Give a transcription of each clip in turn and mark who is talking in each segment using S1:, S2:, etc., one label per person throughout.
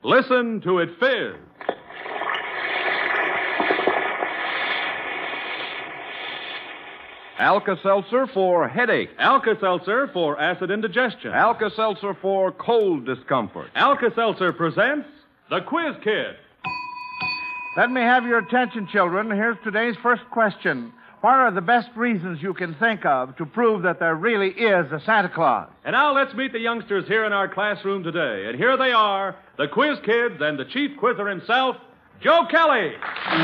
S1: Listen to it fizz. Alka-Seltzer for headache.
S2: Alka-Seltzer for acid indigestion.
S1: Alka-Seltzer for cold discomfort.
S2: Alka-Seltzer presents The Quiz Kid.
S3: Let me have your attention, children. Here's today's first question. What are the best reasons you can think of to prove that there really is a Santa Claus?
S2: And now let's meet the youngsters here in our classroom today. And here they are, the Quiz Kids and the chief quizzer himself, Joe Kelly.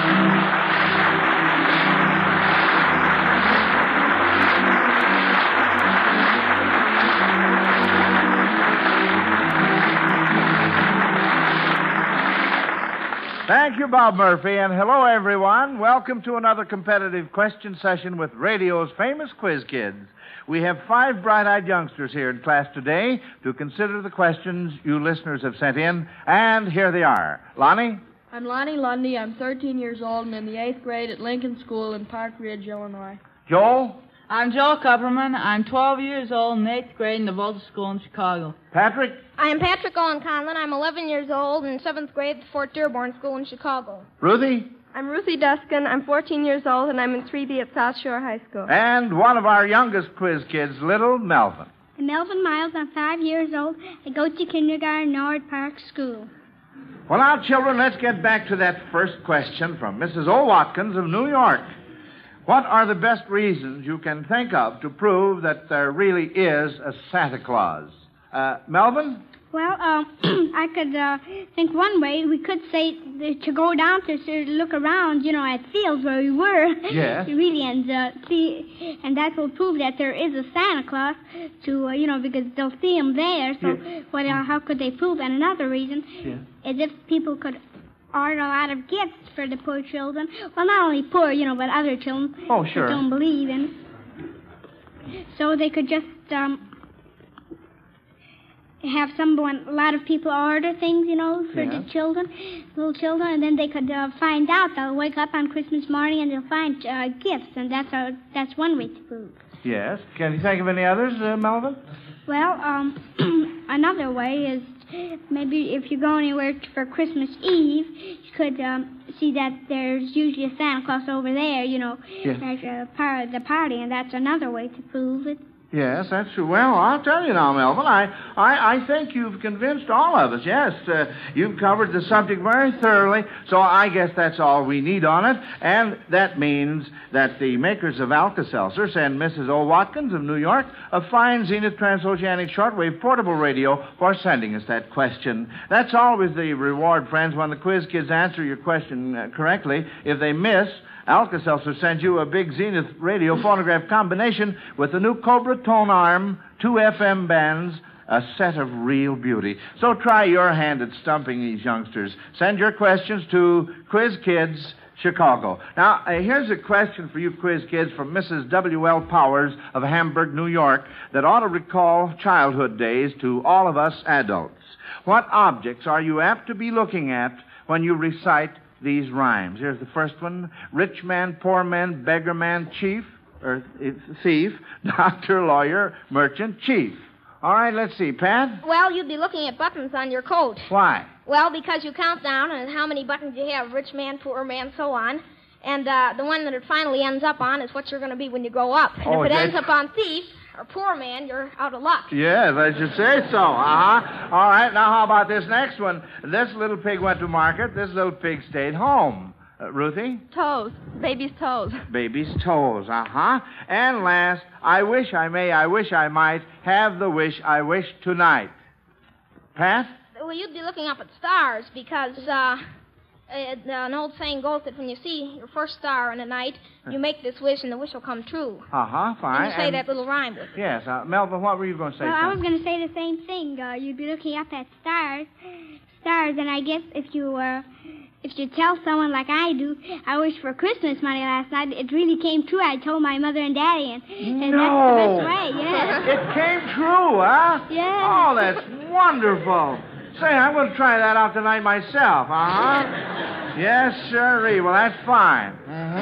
S3: Thank you, Bob Murphy, and hello, everyone. Welcome to another competitive question session with radio's famous quiz kids. We have 5 bright-eyed youngsters here in class today to consider the questions you listeners have sent in, and here they are. Lonnie?
S4: I'm Lonnie Lundy. I'm 13 years old and in the 8th grade at Lincoln School in Park Ridge, Illinois.
S3: Joel?
S5: I'm Joel Kupperman. I'm 12 years old in 8th grade in the Volta School in Chicago.
S3: Patrick?
S6: I am Patrick Owen Conlon. I'm 11 years old in 7th grade at Fort Dearborn School in Chicago.
S3: Ruthie?
S7: I'm Ruthie Duskin. I'm 14 years old, and I'm in 3B at South Shore High School.
S3: And one of our youngest quiz kids, little Melvin.
S8: I'm Melvin Miles. I'm 5 years old. I go to kindergarten, Norwood Park School.
S3: Well, now, children, let's get back to that first question from Mrs. O. Watkins of New York. What are the best reasons you can think of to prove that there really is a Santa Claus? Melvin?
S8: Well, I could think one way. We could say to go down to look around, at fields where we were.
S3: Yes.
S8: Really, and see, and that will prove that there is a Santa Claus. Because they'll see him there. So,
S3: yeah.
S8: How could they prove? And another reason is if people could order a lot of gifts for the poor children. Well, not only poor, but other children.
S3: Oh, sure.
S8: That don't believe in it. So they could just have a lot of people order things, for the children, little children, and then they could find out. They'll wake up on Christmas morning and they'll find gifts, and that's one way to prove.
S3: Yes. Can you think of any others, Melvin?
S8: Well, another way is maybe if you go anywhere for Christmas Eve, you could see that there's usually a Santa Claus over there, like part of the party, and that's another way to prove it.
S3: Yes, that's true. Well, I'll tell you now, Melvin, I think you've convinced all of us. Yes, you've covered the subject very thoroughly, so I guess that's all we need on it. And that means that the makers of Alka-Seltzer send Mrs. O. Watkins of New York a fine Zenith transoceanic shortwave portable radio for sending us that question. That's always the reward, friends, when the quiz kids answer your question correctly. If they miss, Alka-Seltzer sends you a big Zenith radio phonograph combination with the new Cobra tone arm, 2 FM bands, a set of real beauty. So try your hand at stumping these youngsters. Send your questions to Quiz Kids, Chicago. Now, here's a question for you quiz kids from Mrs. W.L. Powers of Hamburg, New York, that ought to recall childhood days to all of us adults. What objects are you apt to be looking at when you recite these rhymes? Here's the first one. Rich man, poor man, beggar man, thief, doctor, lawyer, merchant, chief. All right, let's see. Pat?
S6: Well, you'd be looking at buttons on your coat.
S3: Why?
S6: Well, because you count down on how many buttons you have, rich man, poor man, so on. And the one that it finally ends up on is what you're going to be when you grow up. And if it ends up on thief or poor man, you're out of luck.
S3: Yes, I should say so. Uh-huh. All right, now how about this next one? This little pig went to market. This little pig stayed home. Ruthie?
S7: Toes. Baby's toes.
S3: Baby's toes, uh-huh. And last, I wish I may, I wish I might have the wish I wish tonight. Pat?
S6: Well, you'd be looking up at stars because an old saying goes that when you see your first star in the night, you make this wish and the wish will come true.
S3: Uh-huh, fine.
S6: And you say that little rhyme with it.
S3: Yes. Melvin, what were you going to say?
S8: Well, I was going to say the same thing. You'd be looking up at stars, and I guess if you tell someone like I do, I wish for Christmas money last night, it really came true. I told my mother and daddy, and that's the best way, yes.
S3: It came true, huh?
S8: Yes.
S3: Oh, that's wonderful. Say, I'm going to try that out tonight myself, uh-huh. Yes, sirree. Well, that's fine. Mm-hmm.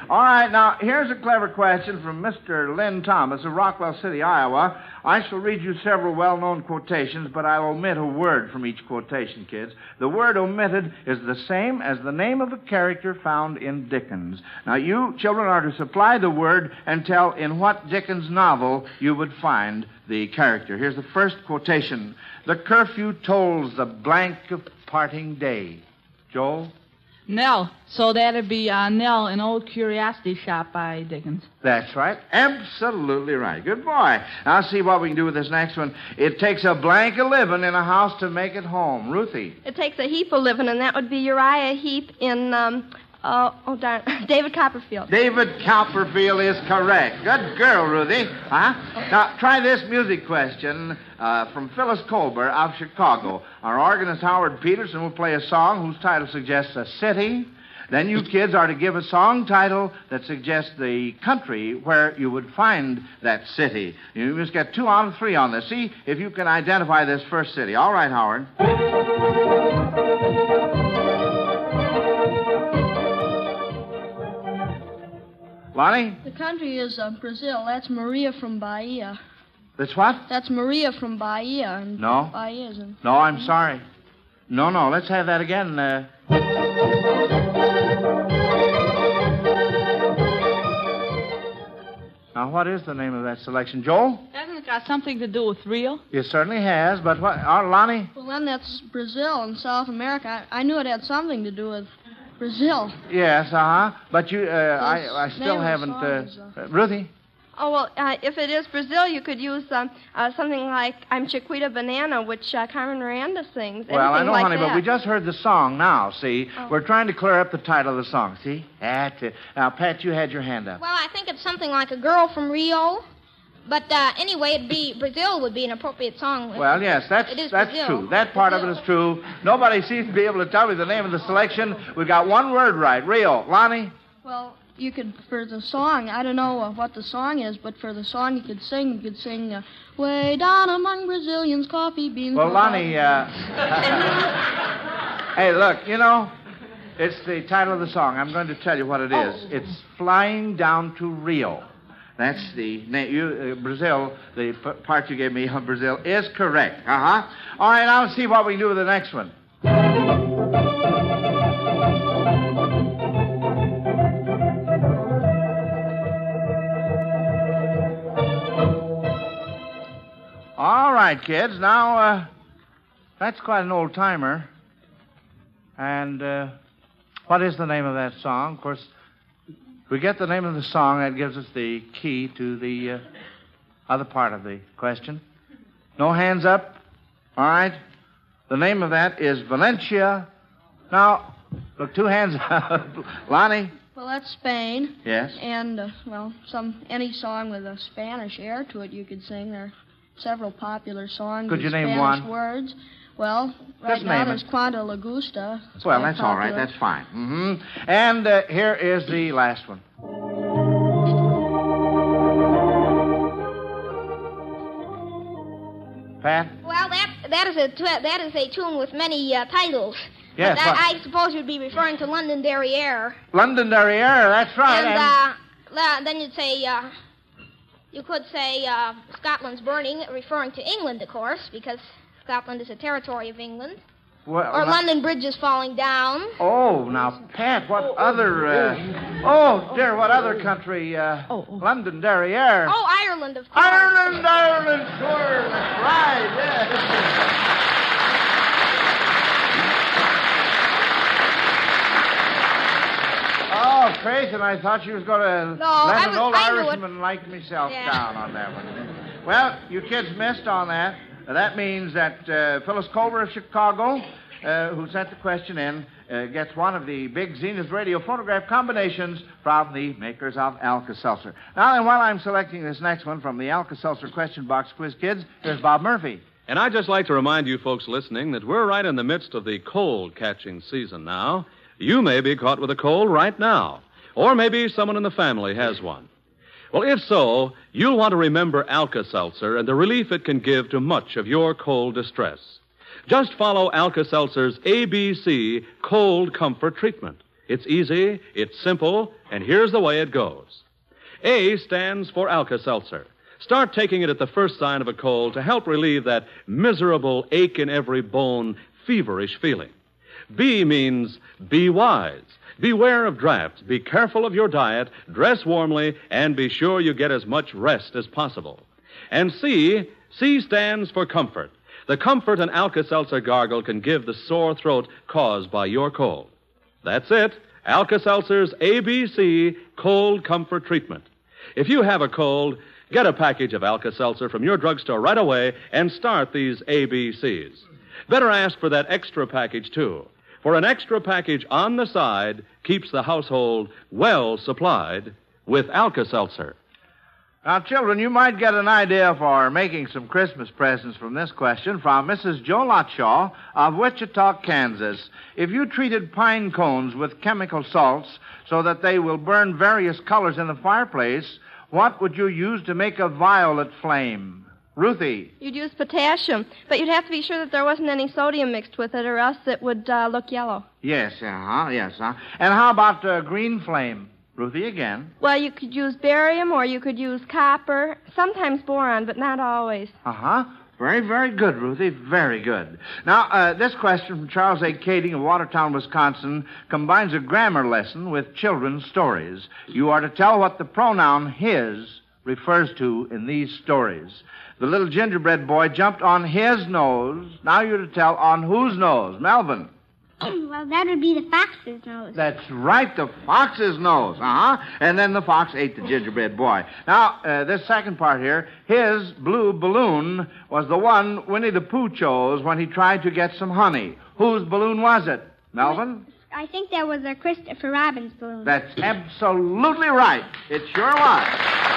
S3: All right, now, here's a clever question from Mr. Lynn Thomas of Rockwell City, Iowa. I shall read you several well-known quotations, but I'll omit a word from each quotation, kids. The word omitted is the same as the name of a character found in Dickens. Now, you children are to supply the word and tell in what Dickens novel you would find the character. Here's the first quotation. The curfew tolls the blank of parting day. Joel?
S5: Nell. So that'd be Nell, an old curiosity shop by Dickens.
S3: That's right. Absolutely right. Good boy. Now, see what we can do with this next one. It takes a blank of living in a house to make it home. Ruthie.
S7: It takes a heap of living, and that would be Uriah Heep in, David Copperfield.
S3: David Copperfield is correct. Good girl, Ruthie. Huh? Now, try this music question from Phyllis Colbert of Chicago. Our organist, Howard Peterson, will play a song whose title suggests a city. Then you kids are to give a song title that suggests the country where you would find that city. You must get 2 out of 3 on this. See if you can identify this first city. All right, Howard. Lonnie?
S4: The country is Brazil. That's Maria from Bahia.
S3: That's what?
S4: That's Maria from Bahia. And
S3: No.
S4: Bahia is in...
S3: No, I'm sorry. No, let's have that again. Now, what is the name of that selection? Joel?
S5: Hasn't it got something to do with Rio?
S3: It certainly has, but what? Lonnie?
S4: Well, then that's Brazil in South America. I knew it had something to do with Brazil.
S3: Yes, but you, I still
S4: name of
S3: haven't,
S4: the song
S3: Ruthie?
S7: Oh, well, if it is Brazil, you could use something like I'm Chiquita Banana, which Carmen Miranda sings.
S3: Well, I
S7: Anything
S3: know,
S7: like
S3: honey,
S7: that.
S3: but we just heard the song now, see?
S7: Oh.
S3: We're trying to clear up the title of the song, see? That's it. Now, Pat, you had your hand up.
S6: Well, I think it's something like A Girl from Rio. But anyway, it'd be Brazil would be an appropriate song.
S3: Well, yes, that's
S6: Brazil.
S3: true. That part of it is true. Nobody seems to be able to tell me the name of the selection. We got one word right. Rio. Lonnie?
S4: Well, you could, for the song, I don't know what the song is, but for the song you could sing Way Down Among Brazilians, Coffee Beans.
S3: Well, Lonnie, hey, look, it's the title of the song. I'm going to tell you what it is. It's Flying Down to Rio. That's the name. Brazil, the part you gave me of Brazil is correct. All right, now let's see what we can do with the next one. All right, kids. Now, that's quite an old timer. And what is the name of that song? Of course, we get the name of the song. That gives us the key to the other part of the question. No hands up. All right. The name of that is Valencia. Now, look, 2 hands up. Lonnie?
S4: Well, that's Spain.
S3: Yes.
S4: And, any song with a Spanish air to it you could sing. There are several popular songs
S3: Could you
S4: with
S3: name
S4: Spanish
S3: one?
S4: words. Well, right
S3: Just
S4: now
S3: name
S4: there's
S3: it.
S4: Quanta La Gusta. It's
S3: Well,
S4: quite
S3: that's all right.
S4: popular.
S3: That's fine. Mm-hmm. And here is the last one. Pat?
S6: Well, that is a tune with many titles.
S3: Yes,
S6: But
S3: what?
S6: I suppose you'd be referring to London Derriere.
S3: London Derriere, that's right.
S6: And then you'd say, you could say Scotland's burning, referring to England, of course, because Scotland is a territory of England.
S3: Well,
S6: Or London Bridge is falling down.
S3: Oh, now, Pat, what other... oh, dear, what other country? London Derriere.
S6: Oh, Ireland, of course.
S3: Ireland, sure. That's right, yes. Oh, Faith, and I thought she was going to let an old
S6: I knew it.
S3: Irishman like myself
S6: Yeah.
S3: down on that one. Well, you kids missed on that. That means that Phyllis Culver of Chicago, who sent the question in, gets one of the big Zenith radio phonograph combinations from the makers of Alka-Seltzer. Now, then, while I'm selecting this next one from the Alka-Seltzer question box quiz kids, here's Bob Murphy.
S2: And I'd just like to remind you folks listening that we're right in the midst of the cold-catching season now. You may be caught with a cold right now. Or maybe someone in the family has one. Well, if so, you'll want to remember Alka-Seltzer and the relief it can give to much of your cold distress. Just follow Alka-Seltzer's ABC Cold Comfort Treatment. It's easy, it's simple, and here's the way it goes. A stands for Alka-Seltzer. Start taking it at the first sign of a cold to help relieve that miserable ache in every bone, feverish feeling. B means be wise. Beware of drafts. Be careful of your diet. Dress warmly, and be sure you get as much rest as possible. And C stands for comfort. The comfort an Alka-Seltzer gargle can give the sore throat caused by your cold. That's it. Alka-Seltzer's ABC Cold Comfort Treatment. If you have a cold, get a package of Alka-Seltzer from your drugstore right away and start these ABCs. Better ask for that extra package, too. For an extra package on the side keeps the household well supplied with Alka-Seltzer.
S3: Now, children, you might get an idea for making some Christmas presents from this question from Mrs. Joe Lotshaw of Wichita, Kansas. If you treated pine cones with chemical salts so that they will burn various colors in the fireplace, what would you use to make a violet flame? Ruthie.
S7: You'd use potassium, but you'd have to be sure that there wasn't any sodium mixed with it, or else it would look yellow.
S3: Yes. And how about green flame? Ruthie again.
S7: Well, you could use barium, or you could use copper, sometimes boron, but not always.
S3: Very, very good, Ruthie. Very good. Now, this question from Charles A. Kading of Watertown, Wisconsin, combines a grammar lesson with children's stories. You are to tell what the pronoun his refers to in these stories. The little gingerbread boy jumped on his nose. Now you're to tell on whose nose? Melvin.
S8: Well, that would be the fox's nose.
S3: That's right, the fox's nose. And then the fox ate the gingerbread boy. Now, this second part here, his blue balloon was the one Winnie the Pooh chose when he tried to get some honey. Whose balloon was it? Melvin?
S8: I think that was a Christopher Robin's balloon.
S3: That's absolutely right. It sure was.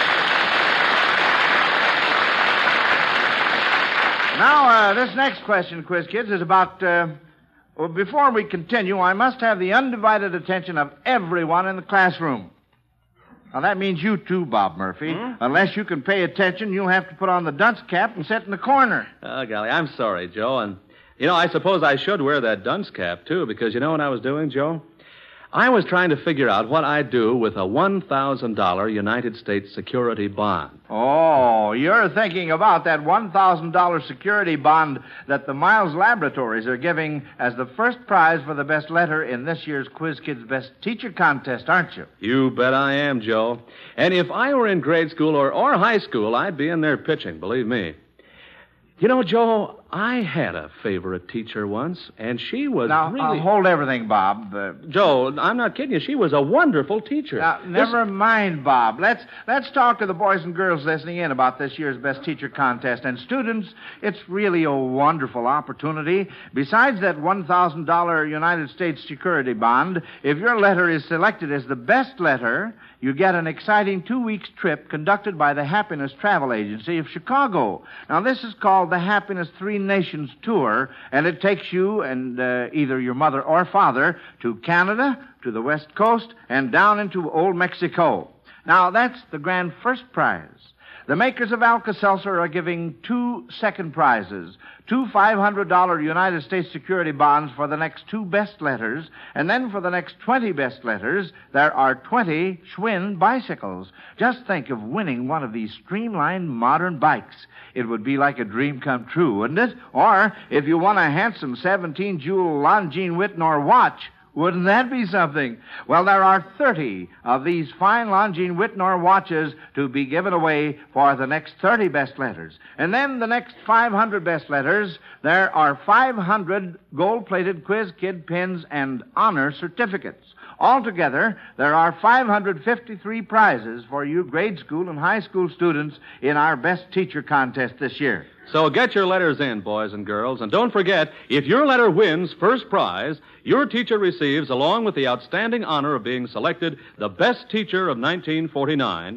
S3: Now, this next question, Quiz Kids, is about... Well, before we continue, I must have the undivided attention of everyone in the classroom. Now, that means you too, Bob Murphy. Unless you can pay attention, you'll have to put on the dunce cap and sit in the corner.
S2: Oh, golly, I'm sorry, Joe. And, I suppose I should wear that dunce cap, too, because you know what I was doing, Joe? I was trying to figure out what I'd do with a $1,000 United States security bond.
S3: Oh, you're thinking about that $1,000 security bond that the Miles Laboratories are giving as the first prize for the best letter in this year's Quiz Kids Best Teacher Contest, aren't you?
S2: You bet I am, Joe. And if I were in grade school or high school, I'd be in there pitching, believe me. Joe, I had a favorite teacher once, and she was
S3: really... Now, hold everything, Bob.
S2: Joe, I'm not kidding you. She was a wonderful teacher.
S3: Now, never mind, Bob. Let's talk to the boys and girls listening in about this year's Best Teacher Contest. And students, it's really a wonderful opportunity. Besides that $1,000 United States security bond, if your letter is selected as the best letter, you get an exciting 2-week trip conducted by the Happiness Travel Agency of Chicago. Now, this is called the Happiness Three Nations Tour, and it takes you and either your mother or father to Canada, to the West Coast, and down into Old Mexico. Now, that's the grand first prize. The makers of Alka-Seltzer are giving 2 second prizes, 2 $500 United States security bonds for the next 2 best letters, and then for the next 20 best letters, there are 20 Schwinn bicycles. Just think of winning one of these streamlined modern bikes. It would be like a dream come true, wouldn't it? Or if you won a handsome 17-jewel Longines Wittnauer watch, wouldn't that be something? Well, there are 30 of these fine Longines Wittnauer watches to be given away for the next 30 best letters. And then the next 500 best letters, there are 500 gold-plated Quiz Kid pins and honor certificates. Altogether, there are 553 prizes for you grade school and high school students in our Best Teacher Contest this year.
S2: So get your letters in, boys and girls. And don't forget, if your letter wins first prize, your teacher receives, along with the outstanding honor of being selected the best teacher of 1949,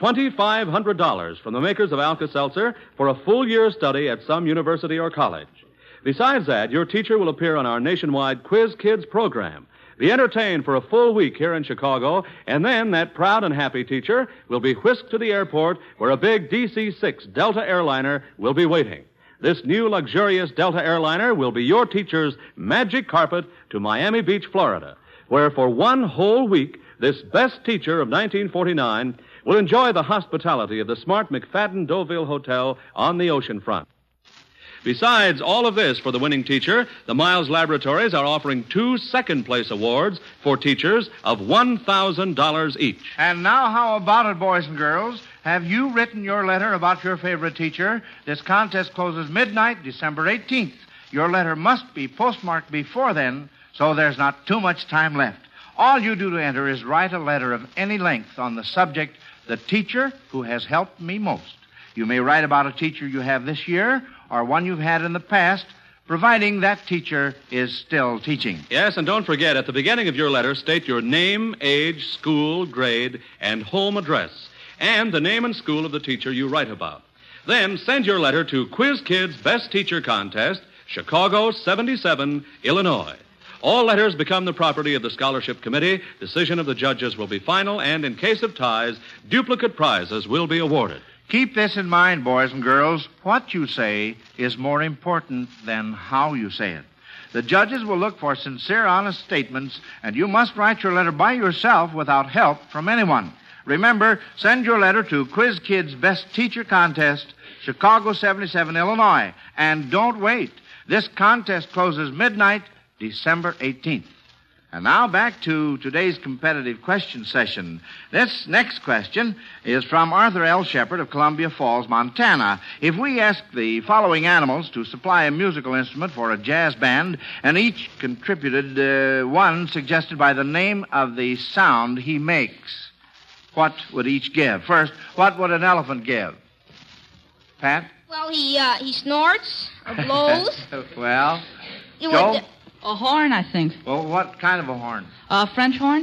S2: $2,500 from the makers of Alka-Seltzer for a full year's study at some university or college. Besides that, your teacher will appear on our nationwide Quiz Kids program, be entertained for a full week here in Chicago, and then that proud and happy teacher will be whisked to the airport where a big DC-6 Delta airliner will be waiting. This new luxurious Delta airliner will be your teacher's magic carpet to Miami Beach, Florida, where for one whole week, this best teacher of 1949 will enjoy the hospitality of the smart McFadden Deauville Hotel on the ocean front. Besides all of this for the winning teacher, the Miles Laboratories are offering 2 second-place awards for teachers of $1,000 each.
S3: And now, how about it, boys and girls? Have you written your letter about your favorite teacher? This contest closes midnight, December 18th. Your letter must be postmarked before then, so there's not too much time left. All you do to enter is write a letter of any length on the subject, the teacher who has helped me most. You may write about a teacher you have this year or one you've had in the past, providing that teacher is still teaching.
S2: Yes, and don't forget, at the beginning of your letter, state your name, age, school, grade, and home address, and the name and school of the teacher you write about. Then send your letter to Quiz Kids Best Teacher Contest, Chicago 77, Illinois. All letters become the property of the Scholarship Committee. Decision of the judges will be final, and in case of ties, duplicate prizes will be awarded.
S3: Keep this in mind, boys and girls. What you say is more important than how you say it. The judges will look for sincere, honest statements, and you must write your letter by yourself without help from anyone. Remember, send your letter to Quiz Kids Best Teacher Contest, Chicago 77, Illinois. And don't wait. This contest closes midnight, December 18th. And now back to today's competitive question session. This next question is from Arthur L. Shepard of Columbia Falls, Montana. If we ask the following animals to supply a musical instrument for a jazz band, and each contributed one suggested by the name of the sound he makes, what would each give? First, what would an elephant give? Pat?
S6: Well, he snorts or blows.
S3: Well,
S6: You
S3: Joe?
S6: would-
S5: A horn, I think.
S3: Well, what kind of a horn?
S5: French horn?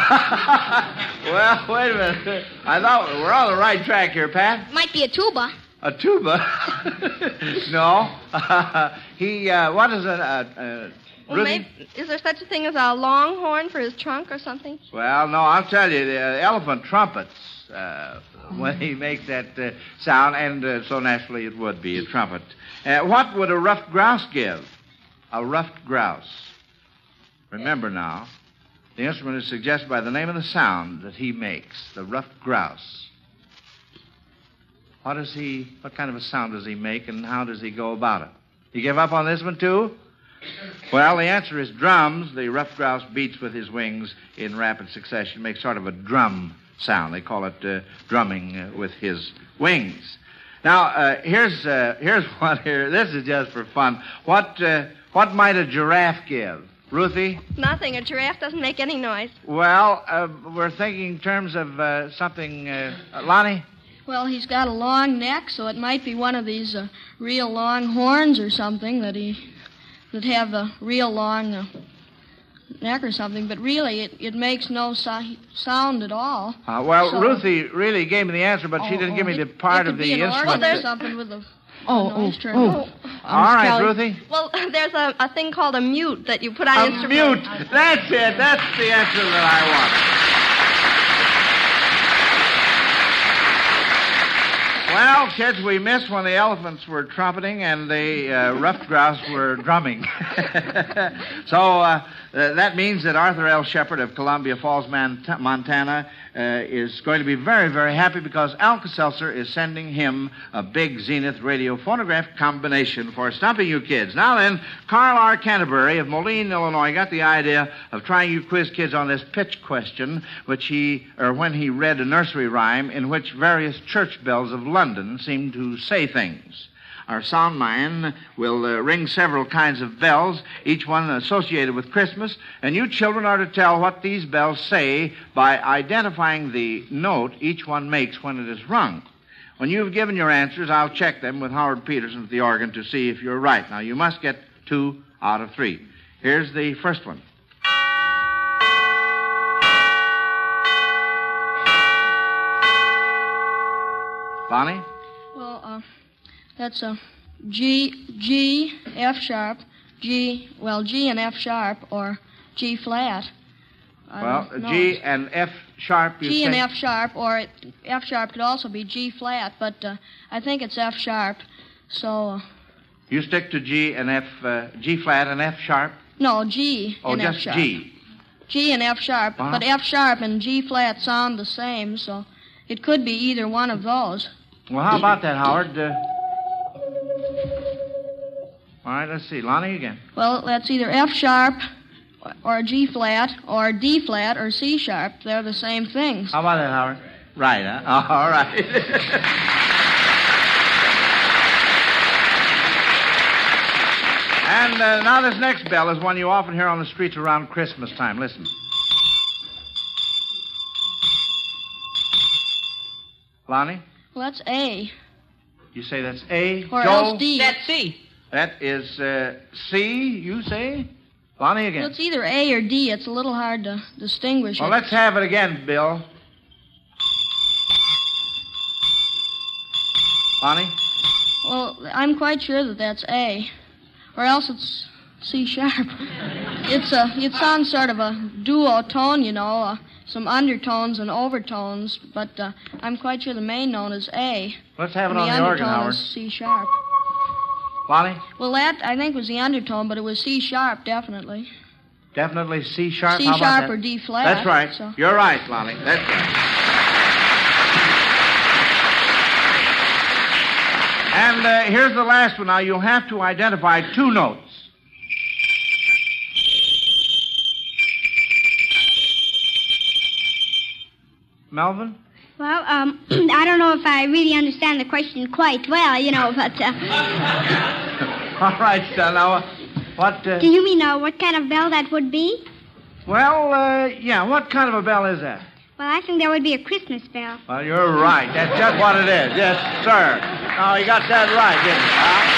S3: Well, wait a minute. I thought we're on the right track here, Pat.
S6: Might be a tuba.
S3: A tuba? No. What is it?
S7: Well,
S3: Ruthie?
S7: maybe, is there such a thing as a long horn for his trunk or something?
S3: Well, no, I'll tell you, the elephant trumpets when he makes that sound, and so naturally it would be a trumpet. What would a ruffed grouse give? A ruffed grouse. Remember now, the instrument is suggested by the name of the sound that he makes, the ruffed grouse. What kind of a sound does he make, and how does he go about it? You give up on this one, too? Well, the answer is drums. The ruffed grouse beats with his wings in rapid succession, makes sort of a drum sound. They call it drumming with his wings. Now, here's one here. This is just for fun. What might a giraffe give? Ruthie?
S7: Nothing. A giraffe doesn't make any noise.
S3: Well, we're thinking in terms of something... Lonnie?
S4: Well, he's got a long neck, so it might be one of these real long horns or something that have a real long neck or something. But really, it makes no sound at all.
S3: So, Ruthie really gave me the answer, but she didn't give me the part of the instrument.
S4: Well, there's something with the...
S3: All right, Ruthie.
S7: Well, there's a thing called a mute that you put on
S3: A
S7: instruments.
S3: mute. That's it. That's the answer that I wanted. Well, kids, we missed when the elephants were trumpeting and the ruffed grouse were drumming. So that means that Arthur L. Shepard of Columbia Falls, Montana, is going to be very, very happy because Alka-Seltzer is sending him a big Zenith radio phonograph combination for stumping you kids. Now then, Carl R. Canterbury of Moline, Illinois, got the idea of trying you quiz kids on this pitch question, when he read a nursery rhyme in which various church bells of London seemed to say things. Our sound man will ring several kinds of bells, each one associated with Christmas, and you children are to tell what these bells say by identifying the note each one makes when it is rung. When you've given your answers, I'll check them with Howard Peterson at the organ to see if you're right. Now, you must get 2 out of 3. Here's the first one. Bonnie?
S4: Well, that's a G, F sharp, G and F sharp, or G flat.
S3: G and F sharp, you say?
S4: G and F sharp, or F sharp could also be G flat, but I think it's F sharp, so...
S3: You stick to G and F, G flat and F sharp?
S4: No, G and F sharp.
S3: Oh, just G.
S4: G and F sharp.
S3: Uh-huh.
S4: But F sharp and G flat sound the same, so it could be either one of those.
S3: Well, how about that, Howard? All right, let's see. Lonnie again.
S4: Well, that's either F sharp or G flat or D flat or C sharp. They're the same things.
S3: How about that, Howard? Right, huh? Oh, all right. And now this next bell is one you often hear on the streets around Christmas time. Listen. Lonnie?
S4: Well, that's A.
S3: You say that's A?
S4: Or
S3: Joe?
S4: else D.
S5: That's C.
S3: That is C, you say? Lonnie again.
S4: Well, it's either A or D. It's a little hard to distinguish
S3: Well,
S4: it.
S3: let's have it again, Bill. Lonnie?
S4: Well, I'm quite sure that that's A. Or else it's C sharp. It sounds sort of a duo tone, you know, some undertones and overtones, but I'm quite sure the main note is A.
S3: Let's have it
S4: and
S3: on the organ,
S4: undertone
S3: Howard.
S4: is C sharp.
S3: Lonnie?
S4: Well, that, I think, was the undertone, but it was C sharp, definitely.
S3: Definitely C sharp.
S4: C
S3: How about
S4: sharp
S3: that?
S4: or D flat.
S3: That's right.
S4: So.
S3: You're right, Lonnie. That's right. And here's the last one. Now, you'll have to identify two notes. Melvin?
S8: Well, I don't know if I really understand the question quite well, you know, but...
S3: All right, son. Now, what...
S8: Do you mean what kind of bell that would be?
S3: Well, yeah, what kind of a bell is that?
S8: Well, I think that would be a Christmas bell.
S3: Well, you're right. That's just what it is. Yes, sir. Oh, you got that right, didn't you?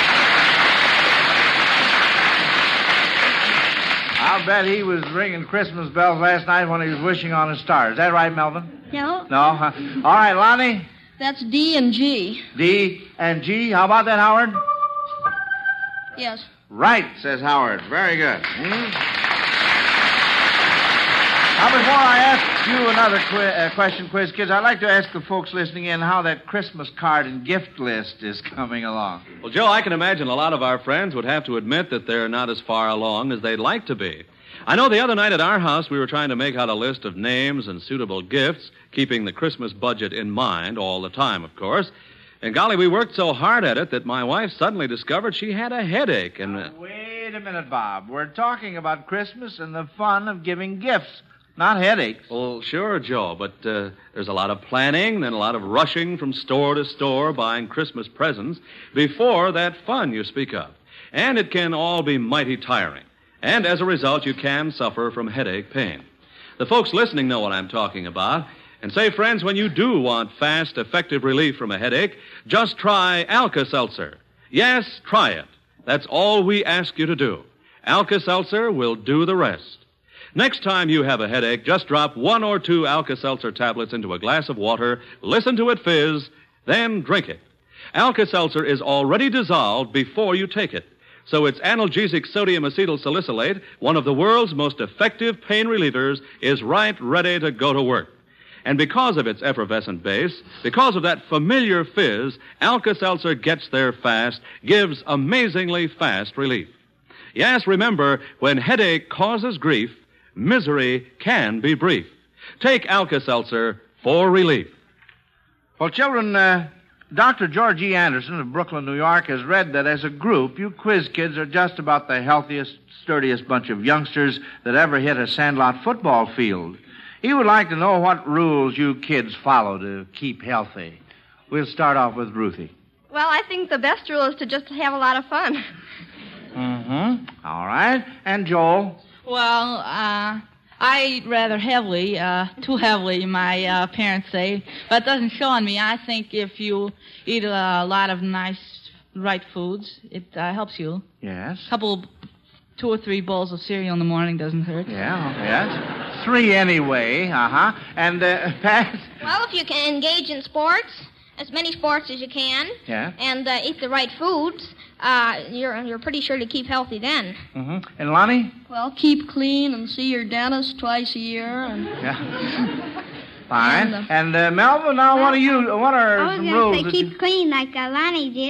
S3: I'll bet he was ringing Christmas bells last night when he was wishing on a star. Is that right, Melvin?
S8: No.
S3: No? Huh? All right, Lonnie.
S4: That's D and G.
S3: D and G. How about that, Howard?
S4: Yes.
S3: Right, says Howard. Very good. Now, before I ask you another question, quiz kids, I'd like to ask the folks listening in how that Christmas card and gift list is coming along.
S2: Well, Joe, I can imagine a lot of our friends would have to admit that they're not as far along as they'd like to be. I know the other night at our house we were trying to make out a list of names and suitable gifts, keeping the Christmas budget in mind all the time, of course. And golly, we worked so hard at it that my wife suddenly discovered she had a headache. And
S3: Wait a minute, Bob. We're talking about Christmas and the fun of giving gifts, not headaches.
S2: Well, sure, Joe, but there's a lot of planning and a lot of rushing from store to store buying Christmas presents before that fun you speak of. And it can all be mighty tiring. And as a result, you can suffer from headache pain. The folks listening know what I'm talking about. And say, friends, when you do want fast, effective relief from a headache, just try Alka-Seltzer. Yes, try it. That's all we ask you to do. Alka-Seltzer will do the rest. Next time you have a headache, just drop 1 or 2 Alka-Seltzer tablets into a glass of water, listen to it fizz, then drink it. Alka-Seltzer is already dissolved before you take it, so its analgesic sodium acetyl salicylate, one of the world's most effective pain relievers, is right ready to go to work. And because of its effervescent base, because of that familiar fizz, Alka-Seltzer gets there fast, gives amazingly fast relief. Yes, remember, when headache causes grief, misery can be brief. Take Alka-Seltzer for relief.
S3: Well, children, Dr. George E. Anderson of Brooklyn, New York, has read that as a group, you quiz kids are just about the healthiest, sturdiest bunch of youngsters that ever hit a sandlot football field. He would like to know what rules you kids follow to keep healthy. We'll start off with Ruthie.
S7: Well, I think the best rule is to just have a lot of fun.
S3: Mm-hmm. All right. And Joel?
S5: Well, I eat rather heavily, too heavily, my parents say. But it doesn't show on me. I think if you eat a lot of nice, right foods, it helps you.
S3: Yes.
S5: 2 or 3 bowls of cereal in the morning doesn't hurt.
S3: Yeah, yes. 3 anyway, uh-huh. And, Pat?
S6: Well, if you can engage in sports, as many sports as you can,
S3: Yeah.
S6: and eat the right foods, you're pretty sure to keep healthy then.
S3: Mm-hmm. And Lonnie?
S4: Well, keep clean and see your dentist twice a year. And
S3: Yeah. Fine. And, Melvin, now what are
S8: I was
S3: some
S8: going
S3: rules?
S8: to say keep clean like Lonnie did,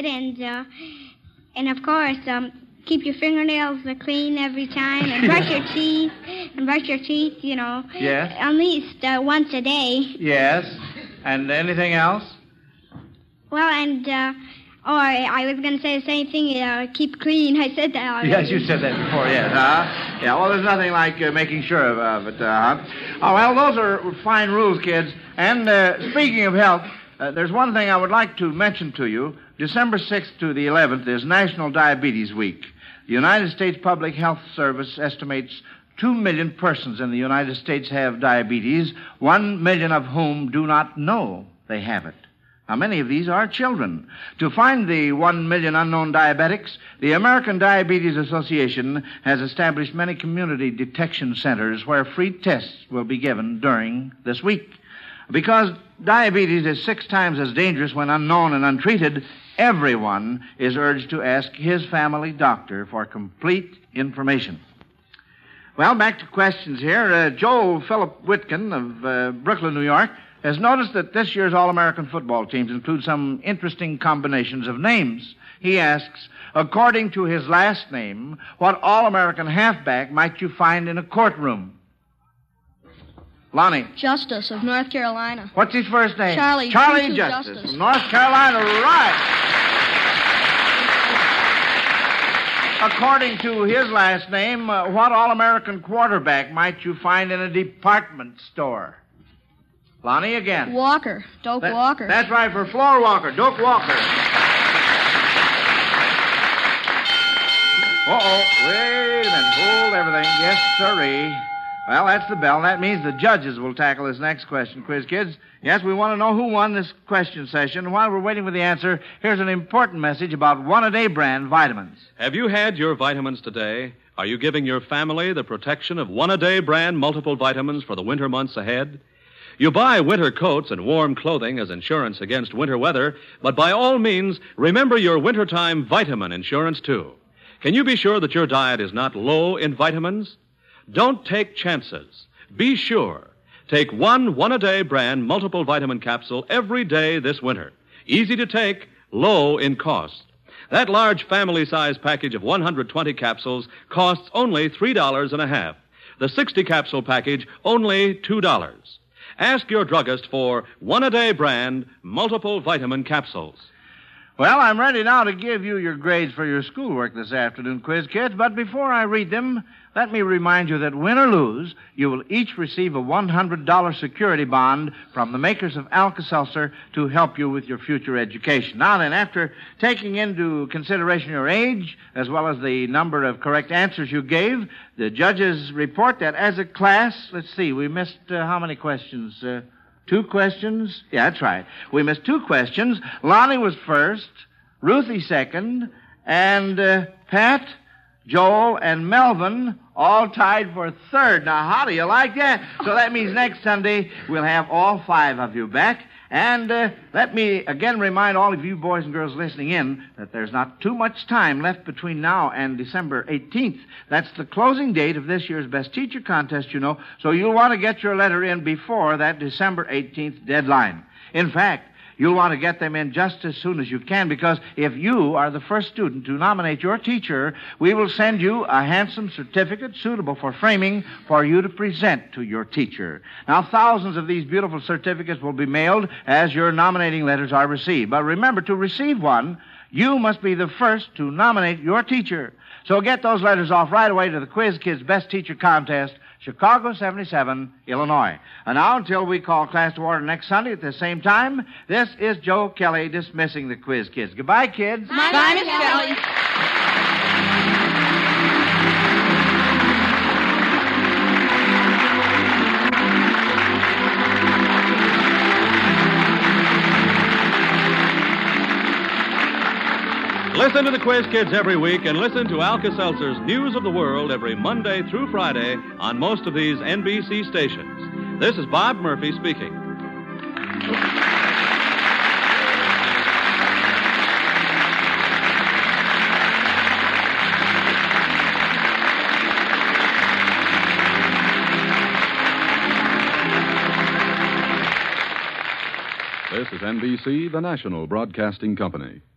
S8: and of course, keep your fingernails clean every time, and brush your teeth. brush your teeth,
S3: Yes.
S8: at least once a day.
S3: Yes. And anything else?
S8: Well, and, I was going to say the same thing, keep clean. I said that already.
S3: Yes, you said that before, yes. Yeah, well, there's nothing like making sure of it. Oh, well, those are fine rules, kids. And speaking of health, there's one thing I would like to mention to you. December 6th to the 11th is National Diabetes Week. The United States Public Health Service estimates 2 million persons in the United States have diabetes, 1 million of whom do not know they have it. Now, many of these are children. To find the 1 million unknown diabetics, the American Diabetes Association has established many community detection centers where free tests will be given during this week. Because diabetes is 6 times as dangerous when unknown and untreated, everyone is urged to ask his family doctor for complete information. Well, back to questions here. Joe Philip Whitkin of Brooklyn, New York, has noticed that this year's All-American football teams include some interesting combinations of names. He asks, according to his last name, what All-American halfback might you find in a courtroom? Lonnie.
S4: Justice of North Carolina.
S3: What's his first name?
S4: Charlie
S3: Justice from North Carolina. Right. According to his last name, what All-American quarterback might you find in a department store? Lonnie again.
S4: Walker. Doak Walker.
S3: That's right, for floor walker. Doak Walker. Uh-oh. Wait a minute. Hold everything. Yes, sirree. Well, that's the bell. That means the judges will tackle this next question, quiz kids. Yes, we want to know who won this question session. While we're waiting for the answer, here's an important message about One-A-Day brand vitamins.
S2: Have you had your vitamins today? Are you giving your family the protection of One-A-Day brand multiple vitamins for the winter months ahead? You buy winter coats and warm clothing as insurance against winter weather, but by all means, remember your wintertime vitamin insurance, too. Can you be sure that your diet is not low in vitamins? Don't take chances. Be sure. Take one-a-day brand multiple vitamin capsule every day this winter. Easy to take, low in cost. That large family-size package of 120 capsules costs only $3.50. The 60-capsule package, only $2. Ask your druggist for one-a-day brand multiple vitamin capsules.
S3: Well, I'm ready now to give you your grades for your schoolwork this afternoon, quiz kids. But before I read them, let me remind you that win or lose, you will each receive a $100 security bond from the makers of Alka-Seltzer to help you with your future education. Now then, after taking into consideration your age, as well as the number of correct answers you gave, the judges report that as a class, let's see, we missed how many questions? 2 questions? Yeah, that's right. We missed 2 questions. Lonnie was first, Ruthie second, and Pat, Joel, and Melvin all tied for third. Now, how do you like that? So that means next Sunday we'll have all 5 of you back. And let me again remind all of you boys and girls listening in that there's not too much time left between now and December 18th. That's the closing date of this year's Best Teacher Contest, you know, so you'll want to get your letter in before that December 18th deadline. In fact, you'll want to get them in just as soon as you can, because if you are the first student to nominate your teacher, we will send you a handsome certificate suitable for framing for you to present to your teacher. Now, thousands of these beautiful certificates will be mailed as your nominating letters are received. But remember, to receive one, you must be the first to nominate your teacher. So get those letters off right away to the Quiz Kids Best Teacher Contest, Chicago 77, Illinois. And now, until we call class to order next Sunday at the same time, this is Joe Kelly dismissing the Quiz Kids. Goodbye, kids.
S5: Bye, Miss Kelly.
S2: Listen to the Quiz Kids every week and listen to Alka-Seltzer's News of the World every Monday through Friday on most of these NBC stations. This is Bob Murphy speaking.
S9: This is NBC, the national broadcasting company.